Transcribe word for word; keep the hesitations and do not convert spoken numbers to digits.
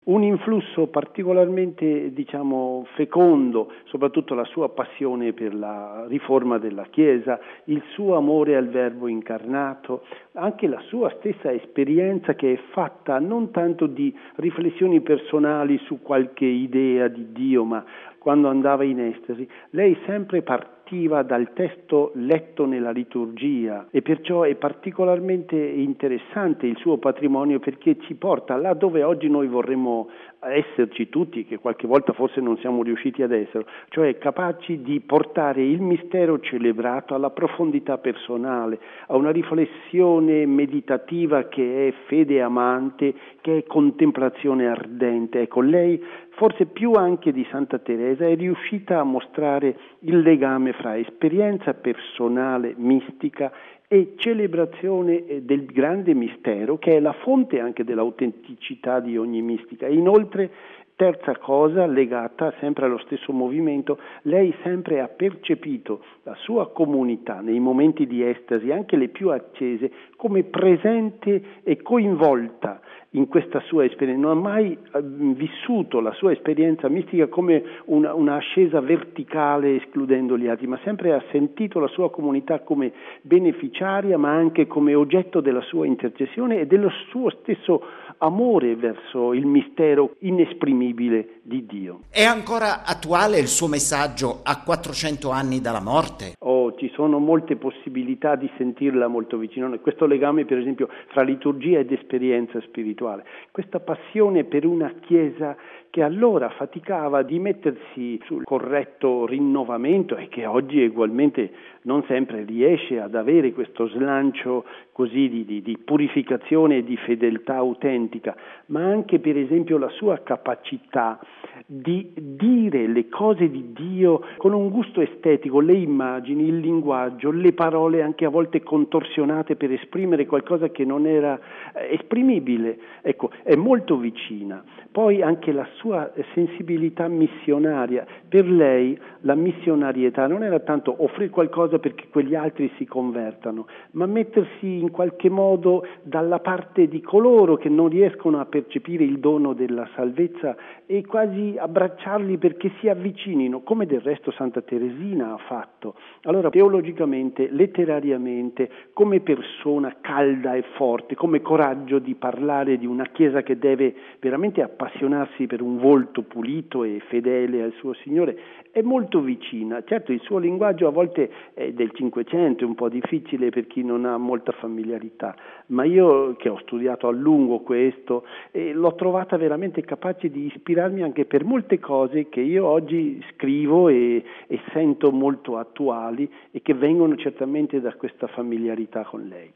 Un influsso particolarmente, diciamo, fecondo, soprattutto la sua passione per la riforma della Chiesa, il suo amore al Verbo incarnato, anche la sua stessa esperienza che è fatta non tanto di riflessioni personali su qualche idea di Dio, ma quando andava in estasi, lei sempre partiva dal testo letto nella liturgia e perciò è particolarmente interessante il suo patrimonio, perché ci porta là dove oggi noi vorremmo esserci tutti, che qualche volta forse non siamo riusciti ad essere, cioè capaci di portare il mistero celebrato alla profondità personale, a una riflessione meditativa che è fede amante, che è contemplazione ardente. Ecco, lei forse più anche di Santa Teresa è riuscita a mostrare il legame fra esperienza personale mistica e celebrazione del grande mistero, che è la fonte anche dell'autenticità di ogni mistica. E inoltre, terza cosa legata sempre allo stesso movimento, lei sempre ha percepito la sua comunità nei momenti di estasi, anche le più accese, come presente e coinvolta in questa sua esperienza. Non ha mai vissuto la sua esperienza mistica come una, una ascesa verticale escludendo gli altri, ma sempre ha sentito la sua comunità come beneficiaria, ma anche come oggetto della sua intercessione e dello suo stesso amore verso il mistero inesprimibile di Dio. È ancora attuale il suo messaggio a quattrocento anni dalla morte? Oh, ci sono molte possibilità di sentirla molto vicino. Questo legame, per esempio, fra liturgia ed esperienza spirituale. Questa passione per una Chiesa che allora faticava di mettersi sul corretto rinnovamento e che oggi ugualmente non sempre riesce ad avere questo slancio così di, di, di purificazione e di fedeltà autentica, ma anche per esempio la sua capacità di dire le cose di Dio con un gusto estetico, le immagini, il linguaggio, le parole anche a volte contorsionate per esprimere qualcosa che non era esprimibile. Ecco, è molto vicina. Poi anche la sua sensibilità missionaria. Per lei la missionarietà non era tanto offrire qualcosa perché quegli altri si convertano, ma mettersi in qualche modo dalla parte di coloro che non riescono a percepire il dono della salvezza e quasi abbracciarli perché si avvicinino, come del resto Santa Teresina ha fatto. Allora, teologicamente, letterariamente, come persona calda e forte, come coraggio di parlare di una Chiesa che deve veramente appassionarsi per un volto pulito e fedele al suo Signore, è molto vicina. Certo, il suo linguaggio a volte è del Cinquecento, è un po' difficile per chi non ha molta familiarità, ma io che ho studiato a lungo questo eh, l'ho trovata veramente capace di ispirarmi anche per molte cose che io oggi scrivo e, e sento molto attuali e che vengono certamente da questa familiarità con lei.